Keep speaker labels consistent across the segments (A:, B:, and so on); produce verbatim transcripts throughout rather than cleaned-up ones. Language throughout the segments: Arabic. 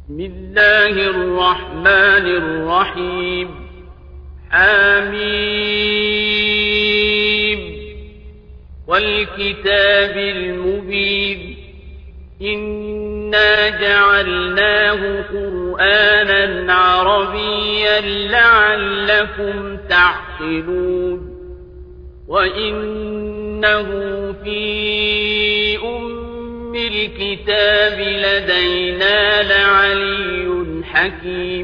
A: بسم الله الرحمن الرحيم حميم والكتاب المبين إنا جعلناه قرآنا عربيا لعلكم تعقلون وإنه في أم الكتاب لدينا لعلي حكيم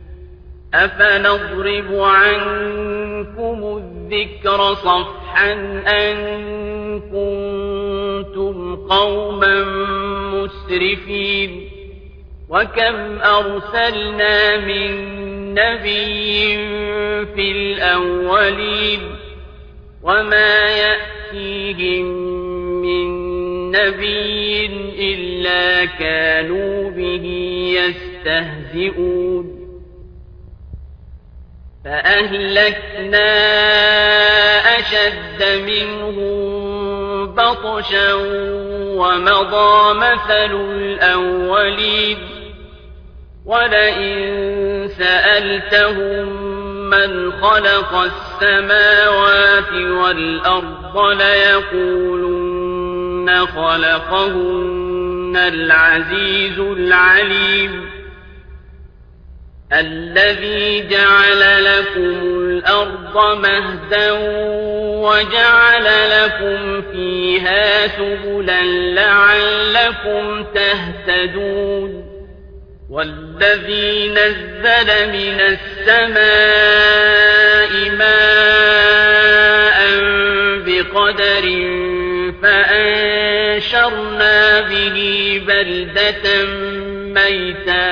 A: أفنضرب عنكم الذكر صفحا أن كنتم قوما مسرفين وكم أرسلنا من نبي في الأولين وما يأتيهم من نبي إلا كانوا به يستهزئون فأهلكنا أشد منهم بطشا ومضى مثل الأولين ولئن سألتهم من خلق السماوات والأرض ليقولن خلقهن العزيز العليم الذي جعل لكم الأرض مهدا وجعل لكم فيها سبلا لعلكم تهتدون والذي نزل من السماء ماء بقدر فأنشرنا به بلدة ميتا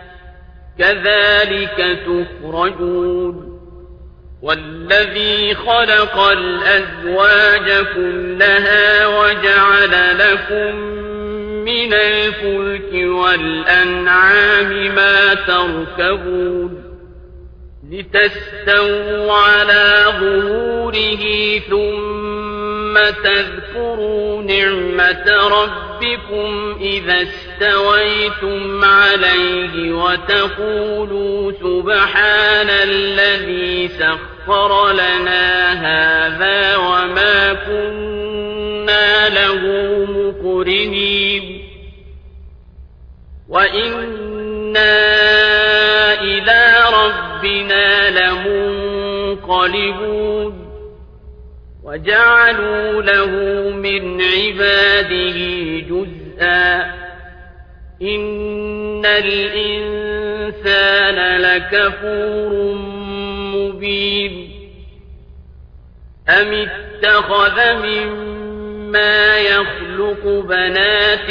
A: كذلك تخرجون والذي خلق الأزواج كلها وجعل لكم من الفلك والأنعام ما تركبون لتستووا على ظهوره ثم تذكروا نعمة ربكم إذا استويتم عليه وتقولوا سبحان الذي سخر لنا هذا وما كنا له مقرنين وإنا إلى ربنا لمنقلبون وجعلوا له من عباده جزءا إن الإنسان لكفور مبين أم اتخذ مما يخلق بنات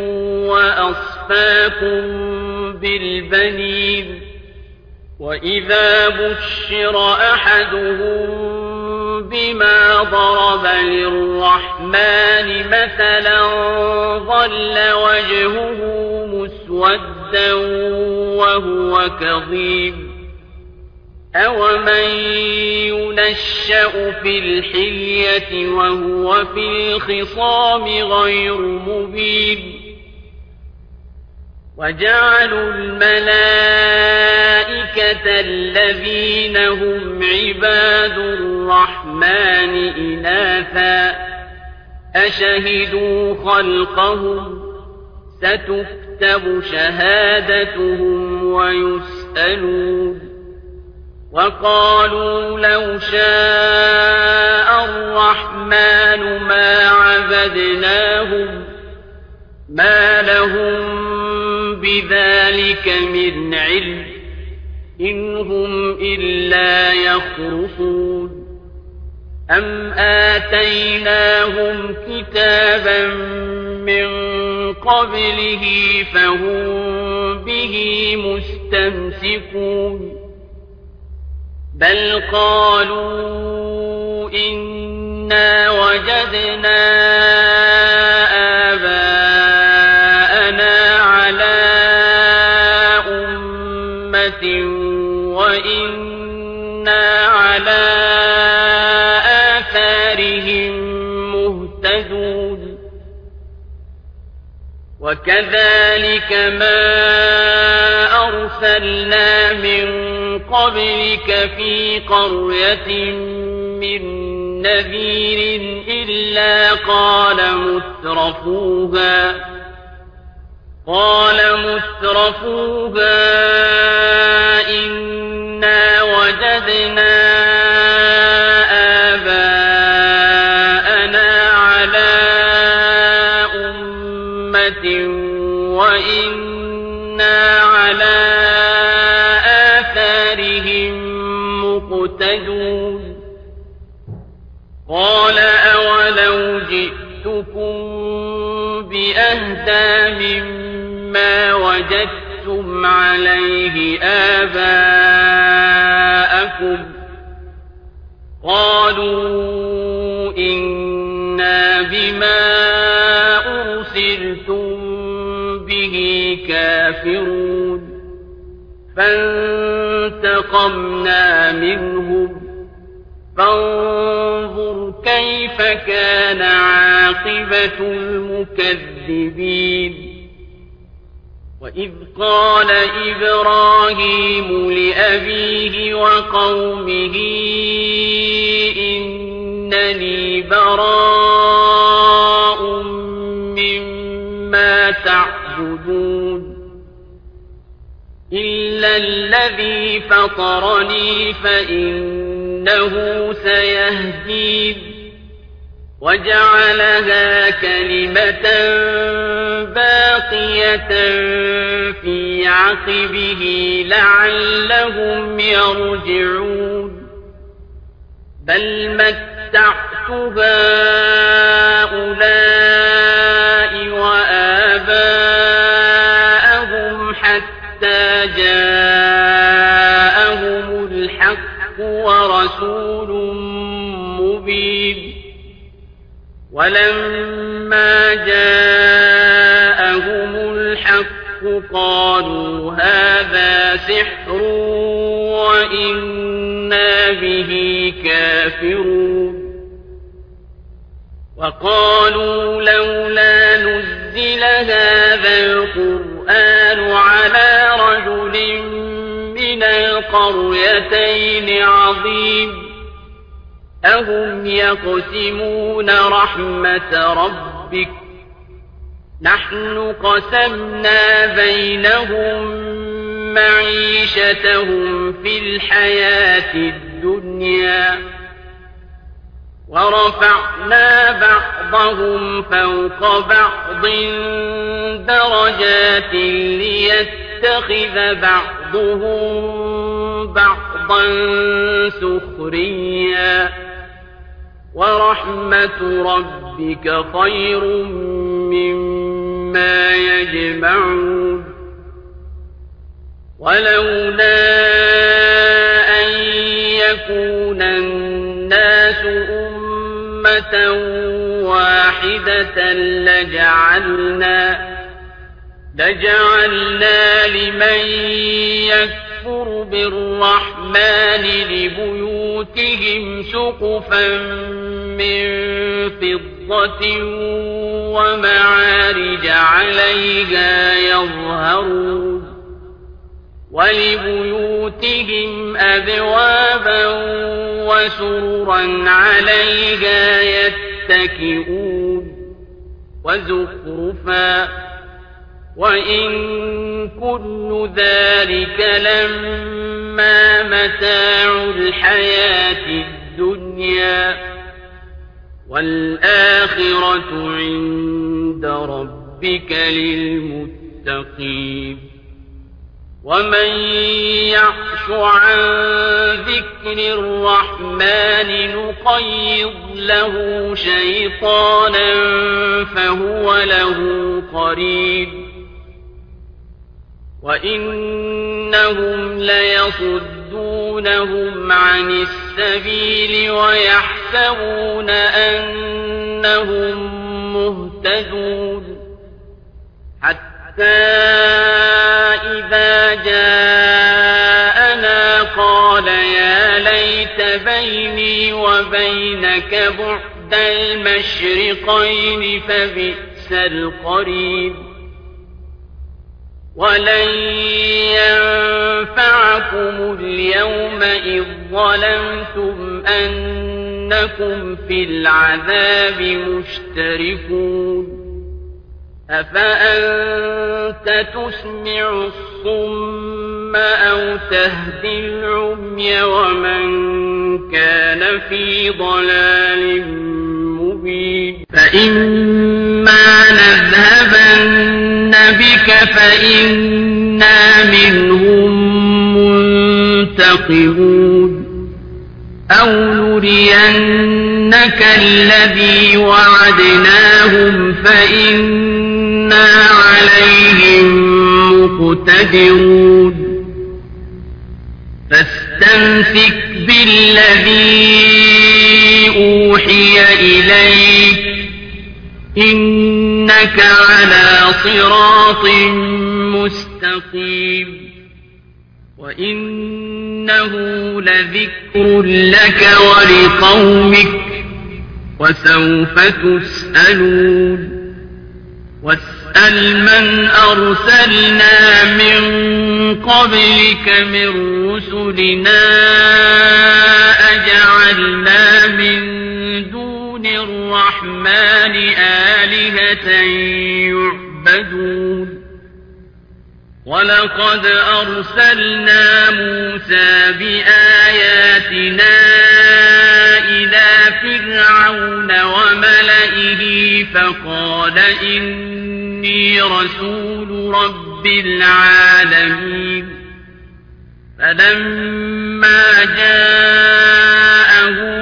A: وأصفاكم بالبنين وإذا بشر أحدهم بما ضرب للرحمن مثلا ظل وجهه مسودا وهو كظيم أومن ينشأ في الحلية وهو في الخصام غير مبين وجعلوا الملائكة الذين هم عباد الرحمن إناثا أشهدوا خلقهم ستكتب شهادتهم ويسألون وقالوا لو شاء الرحمن ما عبدناهم ما لهم بذلك من علم إن هم إلا يخرصون أم آتيناهم كتابا من قبله فهم به مستمسكون بل قالوا إنا وجدنا آباءنا على أمة وإنا على آثارهم مهتدون وكذلك ما أرسلنا من قبلك في قرية من نذير إلا قال مترفوها قال مترفوها إنا وجدنا آباءنا على أمة وإنا على آثارهم مقتدون قال أولو جئتكم بأهدى مما وجدتم عليه آباءكم قالوا إنا بما أرسلتم به كافرون فانتقمنا منهم فانظر كيف كان عاقبة المكذبين وإذ قال إبراهيم لأبيه وقومه إنني براء مما تعبدون إلا الذي فطرني فإنه سيهدين وجعلها كلمة باقية في عقبه لعلهم يرجعون بل متعت هؤلاء وآباءهم حتى جاءهم الحق ورسول مبين ولما جاءهم الحق قالوا هذا سحر وإنا به كافرون وقالوا لولا نزل هذا القرآن على رجل من القريتين عظيم أهم يقسمون رحمة ربك نحن قسمنا بينهم معيشتهم في الحياة الدنيا ورفعنا بعضهم فوق بعض درجات ليتخذ بعضهم بعضا سخريا ورحمة ربك خير مما يجمعون ولولا أن يكون الناس أمة واحدة لجعلنا لجعلنا لمن يكفر بالرحمن لبيوتهم سقفا من فضة ومعارج عليها يظهرون ولبيوتهم أبوابا وسررا عليها يتكئون وزخرفا وإن كل ذلك لما متاع الحياة الدنيا والآخرة عند ربك للمتقين ومن يعش عن ذكر الرحمن نقيض له شيطانا فهو له قرين وإنهم ليصدونهم عن السبيل ويحسبون أنهم مهتدون حتى إذا جاءنا قال يا ليت بيني وبينك بعد المشرقين فبئس القرين ولن معكم اليوم إذ ظلمتم أنكم في العذاب مشتركون أفأنت تسمع الصم أو تهدي العمي ومن كان في ضلال مبين فإما نذهبن بك فإنا منهم منتقمون أو نرينك الذي وعدناهم فإنا عليهم مقتدرون فاستمسك بالذي أوحي إليك إنك على صراط مستقيم وإنه لذكر لك ولقومك وسوف تسألون واسأل من أرسلنا من قبلك من رسلنا أجعلنا من دون الرحمن آلهة يعبدون ولقد أرسلنا موسى بآياتنا إلى فرعون وملئه فقال إني رسول رب العالمين فلما جاءهم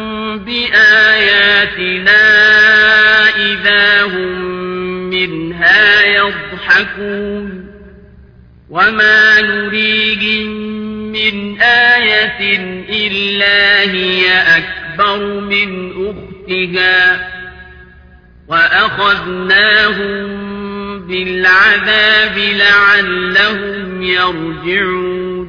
A: بآياتنا إذا هم منها يضحكون وما نريهم من آية إلا هي أكبر من أختها وأخذناهم بالعذاب لعلهم يرجعون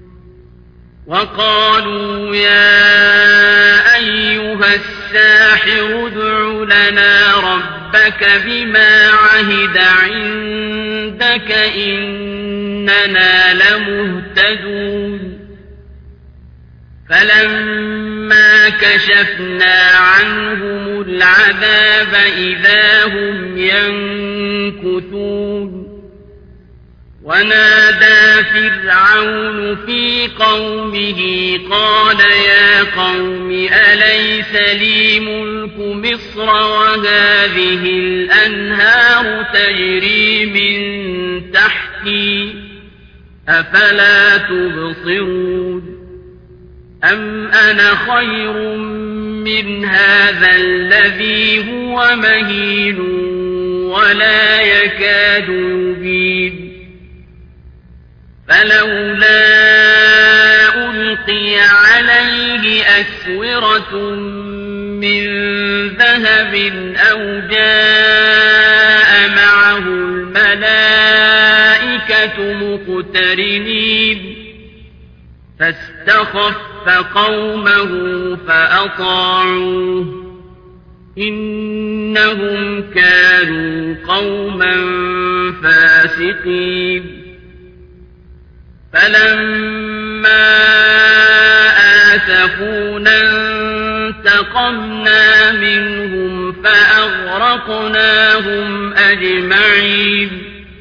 A: وقالوا يا أيها الساحر ادع لنا ربك بما عهد عندك إننا لمهتدون فلما كشفنا عنهم العذاب إذا هم ينكثون ونادى فرعون في قومه قال يا قوم أليس لي ملك مصر وهذه الأنهار تجري من تحتي أفلا تبصرون أم أنا خير من هذا الذي هو مهين ولا يكاد يبين فلولا ألقي عليه أسورة من ذهب أو جاء معه الملائكة مقترنين فاستخف قومه فأطاعوه إنهم كانوا قوما فاسقين فلما آسفونا انتقمنا منهم فأغرقناهم أجمعين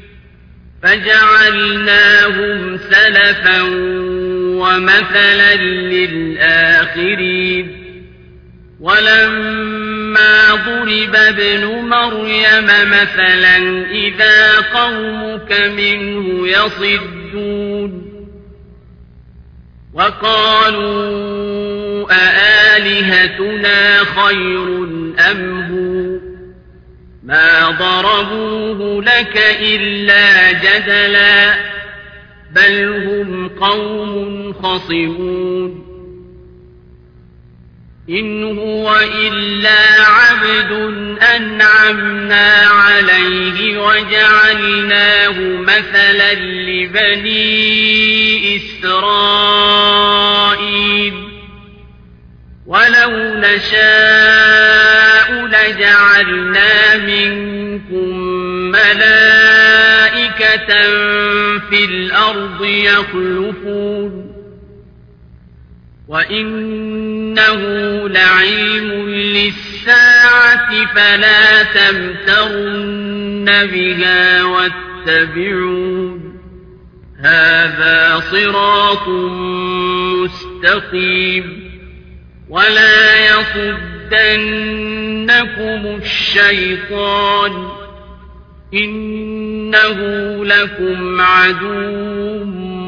A: فجعلناهم سلفا ومثلا للآخرين ولما ضرب ابن مريم مثلا إذا قومك منه يصدون وقالوا أآلهتنا خير أم هو ما ضربوه لك إلا جدلا بل هم قوم خصمون إن هو إلا عبد أنعمنا عليه وجعلناه مثلا لبني إسرائيل ولو نشاء لجعلنا منكم ملائكة في الأرض يخلفون وإنه لعلم للساعة فلا تمترن بها واتبعون هذا صراط مستقيم ولا يصدنكم الشيطان إنه لكم عدو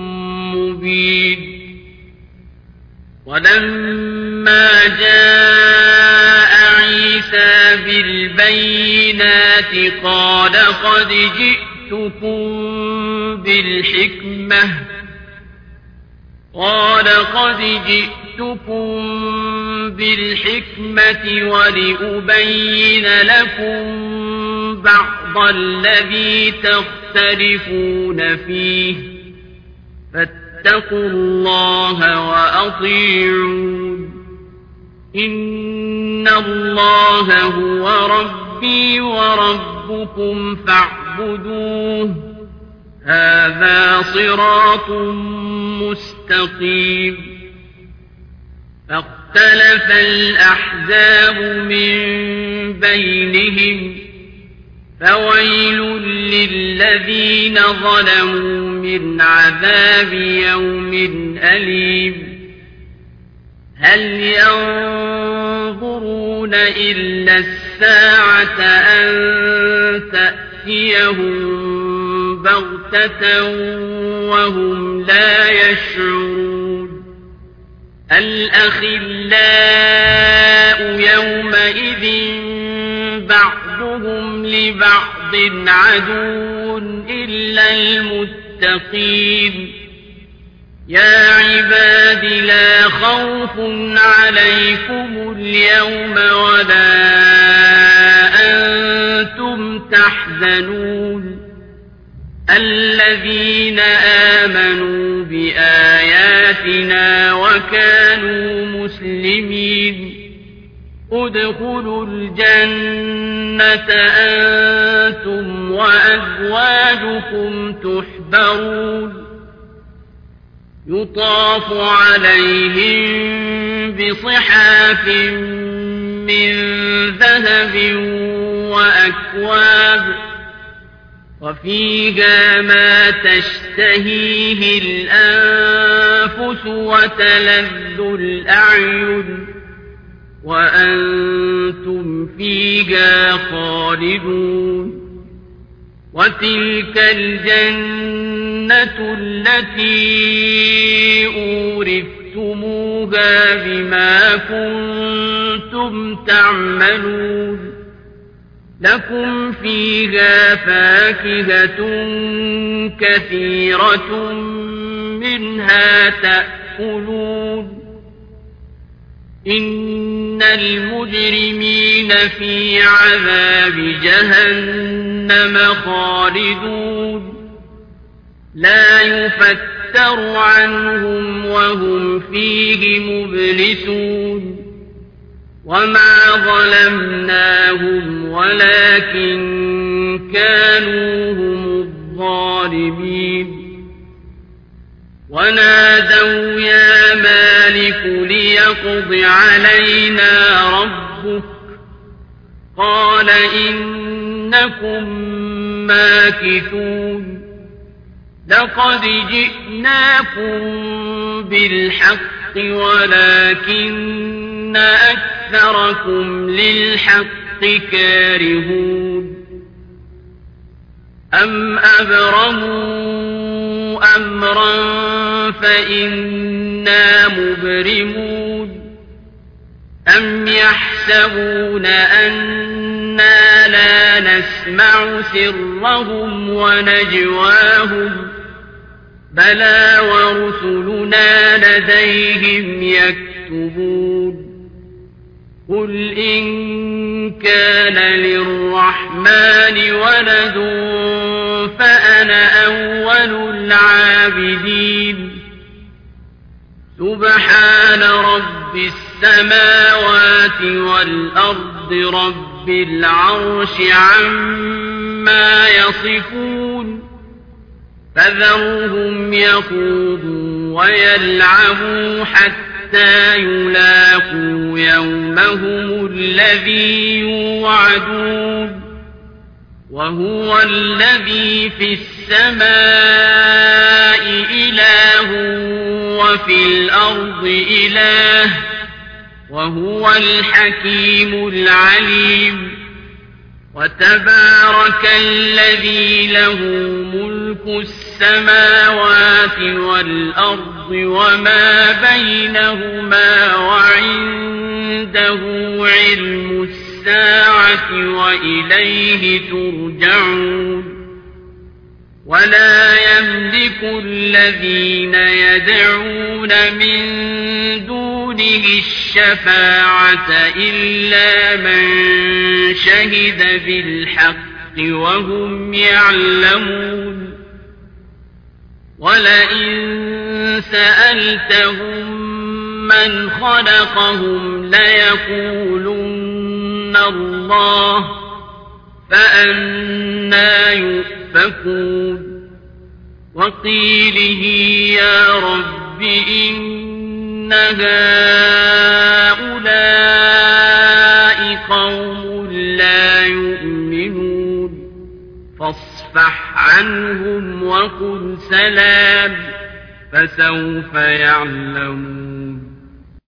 A: مبين ولما جاء عيسى بالبينات قال قد جئتكم بالحكمة قال قد جئتكم بالحكمة ولأبين لكم بعض الذي تختلفون فيه فاتقوا الله وأطيعون إن الله هو ربي وربكم فاعبدوه هذا صراط مستقيم فاختلف الأحزاب من بينهم فويل للذين ظلموا من عذاب يوم أليم هل ينظرون إلا الساعة أن تأتيهم بغتة وهم لا يشعرون الأخلاء يومئذ بعضهم لبعض عدو إلا المتقين يا عباد لا خوف عليكم اليوم ولا أنتم تحزنون الذين آمنوا بآياتنا وكانوا مسلمين ادخلوا الجنة أنتم وأزواجكم تحبرون يطاف عليهم بصحاف من ذهب وأكواب وفيها ما تشتهيه الأنفس وتلذ الأعين وأنتم فيها خالدون وتلك الجنة التي أورثتموها بما كنتم تعملون لكم فيها فاكهة كثيرة منها تأكلون إن المجرمين في عذاب جهنم خالدون لا يفتر عنهم وهم فيه مبلسون وما ظلمناهم ولكن كانوا هم الظالمين ونادوا يا مالك ليقض علينا ربك قال إنكم ماكثون لقد جئناكم بالحق ولكن أكثركم للحق كارهون أم أبرموا أمرا فإنا مبرمون أم يحسبون أنا لا نسمع سرهم ونجواهم بلى ورسلنا لديهم يكتبون قل إن كان للرحمن ولد فأنا أول العابدين سبحان رب السماوات والأرض رب العرش عما يصفون فذرهم يخوضوا ويلعبوا حتى يلاقوا يومهم الذي يوعدون وهو الذي في السماء إله وفي الأرض إله وهو الحكيم العليم وتبارك الذي له ملك السماوات والأرض وما بينهما وعنده علم الساعة وإليه ترجعون ولا يملك الذين يدعون من دونه الشفاعة إلا من شهد بالحق وهم يعلمون ولئن سألتهم من خلقهم ليقولن الله فأنى يؤفكون وقيله يا رب إن هؤلاء قوم لا يؤمنون فاصفح عنهم وقل سلام فسوف يعلمون